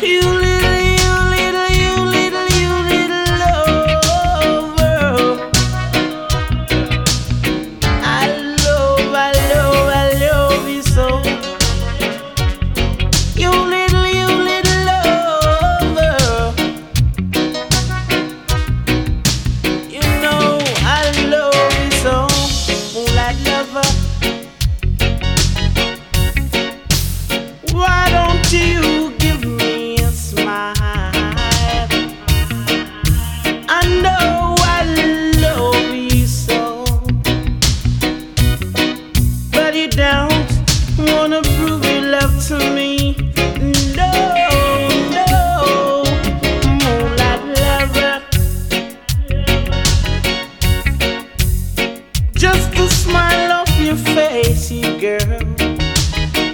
You little, you little, you little, you little lover. I love, I love, I love you so. You little lover. You know I love you so, moonlight lover. Why don't you give me a smile? I know I love you so, but you don't wanna prove your love to me.